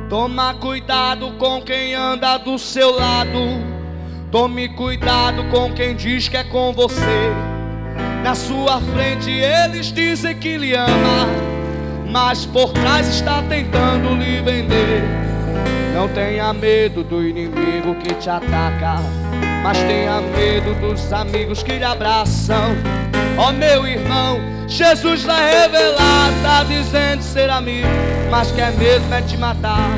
Toma cuidado com quem anda do seu lado. Tome cuidado com quem diz que é com você. Na sua frente eles dizem que lhe ama, mas por trás está tentando lhe vender. Não tenha medo do inimigo que te ataca, mas tenha medo dos amigos que lhe abraçam. Ó meu irmão, Jesus vai revelar. Tá dizendo ser amigo, mas quer mesmo é te matar.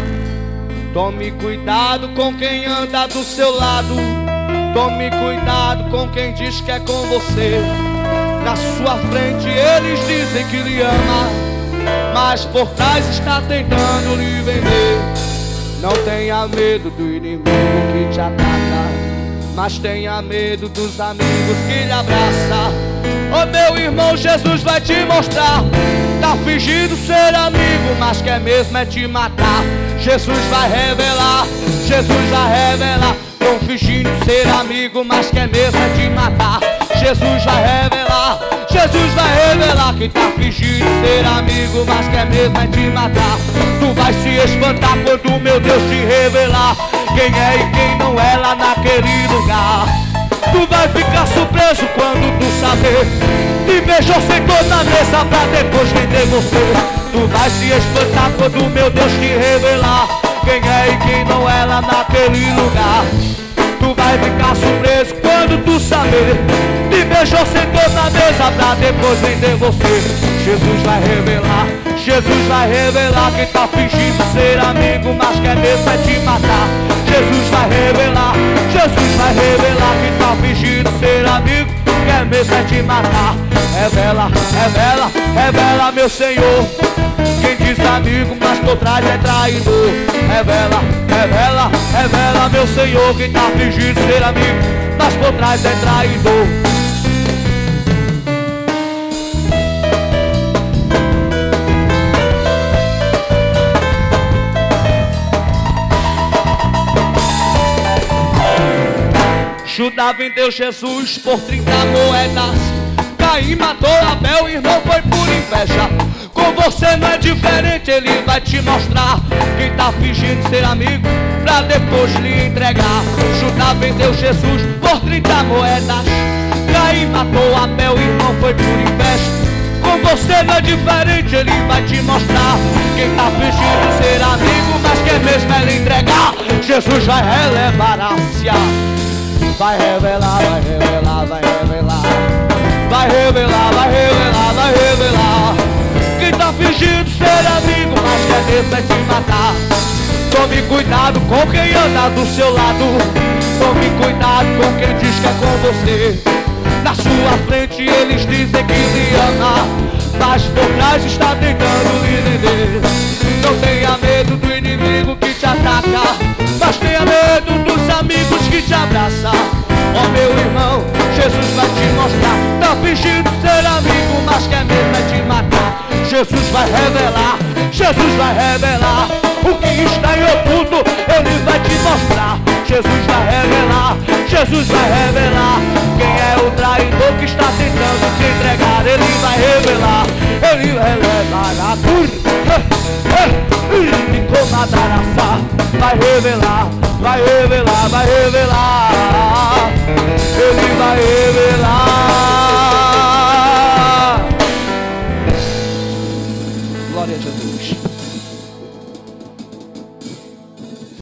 Tome cuidado com quem anda do seu lado. Tome cuidado com quem diz que é com você. Na sua frente eles dizem que lhe ama, mas por trás está tentando lhe vender. Não tenha medo do inimigo que te ataca, mas tenha medo dos amigos que lhe abraçam. Ô meu irmão, Jesus vai te mostrar. Tá fingindo ser amigo, mas quer mesmo é te matar. Jesus vai revelar, Jesus vai revelar. Tão fingindo ser amigo, mas quer mesmo é te matar. Jesus vai revelar, Jesus vai revelar. Que tá fingindo ser amigo, mas quer mesmo é te matar. Tu vai se espantar quando meu Deus te revelar quem é e quem não é lá naquele lugar. Tu vai ficar surpreso quando tu saber que beijou, sentou na mesa pra depois vender você. Tu vai se espantar quando meu Deus te revelar quem é e quem não é lá naquele lugar. Tu vai ficar surpreso quando tu saber que beijou, sentou na mesa pra depois vender você. Jesus vai revelar, Jesus vai revelar. Quem tá fingindo ser amigo, mas quer mesmo é te matar. Jesus vai revelar, Jesus vai revelar. Quem tá fingindo ser amigo, quer mesmo é te matar. Revela, revela, revela, meu Senhor. Quem diz amigo, mas por trás é traidor. Revela, revela, revela, meu Senhor. Quem tá fingindo ser amigo, mas por trás é traidor. Judá vendeu Jesus por 30 moedas. Caim matou Abel, irmão, foi por inveja. Com você não é diferente, ele vai te mostrar quem tá fingindo ser amigo pra depois lhe entregar. Judá vendeu Jesus por 30 moedas. Caim matou Abel, irmão, foi por inveja. Com você não é diferente, ele vai te mostrar quem tá fingindo ser amigo, mas quer mesmo é lhe entregar. Jesus vai relevar a vai revelar, vai revelar, vai revelar. Vai revelar, vai revelar, vai revelar. Quem tá fingindo ser amigo, mas quer mesmo é te matar. Tome cuidado com quem anda do seu lado. Tome cuidado com quem diz que é com você. Na sua frente eles dizem que lhe ama, mas por trás está tentando lhe vender. Não tenha medo do inimigo que te ataca, mas tenha medo dos amigos que te abraçam. Ó meu irmão, Jesus vai te mostrar. Tá fingindo ser amigo, mas quer mesmo é te matar. Jesus vai revelar, Jesus vai revelar. O que está em oculto, ele vai te mostrar. Jesus vai revelar, Jesus vai revelar. Quem é o traidor que está tentando te entregar, ele vai revelar. Ele vai revelar a vai revelar, vai revelar, vai revelar. Ele vai revelar. Glória a Jesus.